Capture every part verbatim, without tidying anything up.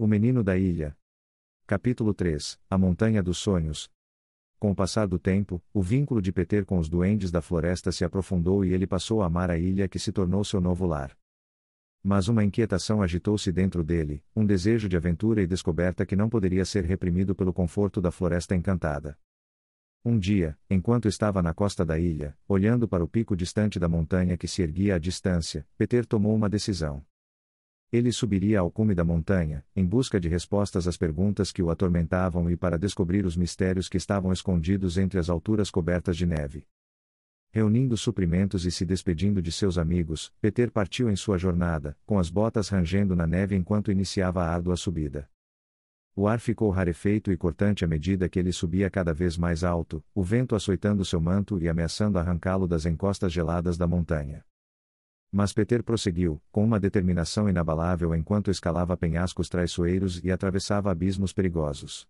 O Menino da Ilha. Capítulo três. A Montanha dos Sonhos. Com o passar do tempo, o vínculo de Peter com os duendes da floresta se aprofundou e ele passou a amar a ilha que se tornou seu novo lar. Mas uma inquietação agitou-se dentro dele, um desejo de aventura e descoberta que não poderia ser reprimido pelo conforto da floresta encantada. Um dia, enquanto estava na costa da ilha, olhando para o pico distante da montanha que se erguia à distância, Peter tomou uma decisão. Ele subiria ao cume da montanha, em busca de respostas às perguntas que o atormentavam e para descobrir os mistérios que estavam escondidos entre as alturas cobertas de neve. Reunindo suprimentos e se despedindo de seus amigos, Peter partiu em sua jornada, com as botas rangendo na neve enquanto iniciava a árdua subida. O ar ficou rarefeito e cortante à medida que ele subia cada vez mais alto, o vento açoitando seu manto e ameaçando arrancá-lo das encostas geladas da montanha. Mas Peter prosseguiu, com uma determinação inabalável enquanto escalava penhascos traiçoeiros e atravessava abismos perigosos.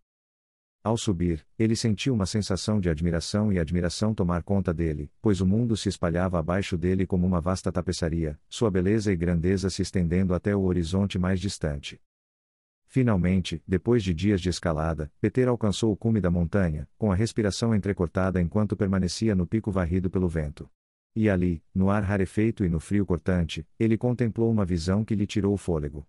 Ao subir, ele sentiu uma sensação de admiração e admiração tomar conta dele, pois o mundo se espalhava abaixo dele como uma vasta tapeçaria, sua beleza e grandeza se estendendo até o horizonte mais distante. Finalmente, depois de dias de escalada, Peter alcançou o cume da montanha, com a respiração entrecortada enquanto permanecia no pico varrido pelo vento. E ali, no ar rarefeito e no frio cortante, ele contemplou uma visão que lhe tirou o fôlego.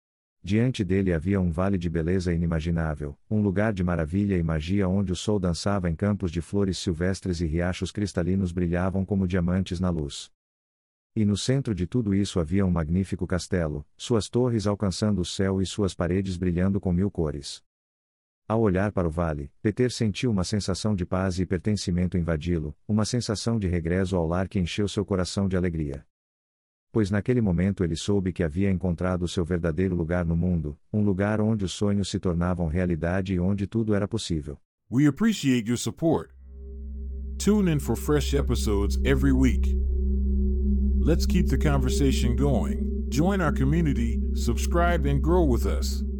Diante dele havia um vale de beleza inimaginável, um lugar de maravilha e magia onde o sol dançava em campos de flores silvestres e riachos cristalinos brilhavam como diamantes na luz. E no centro de tudo isso havia um magnífico castelo, suas torres alcançando o céu e suas paredes brilhando com mil cores. Ao olhar para o vale, Peter sentiu uma sensação de paz e pertencimento invadi-lo, uma sensação de regresso ao lar que encheu seu coração de alegria. Pois naquele momento ele soube que havia encontrado o seu verdadeiro lugar no mundo, um lugar onde os sonhos se tornavam realidade e onde tudo era possível. We appreciate your support. Tune in for fresh episodes every week. Let's keep the conversation going. Join our community, subscribe and grow with us.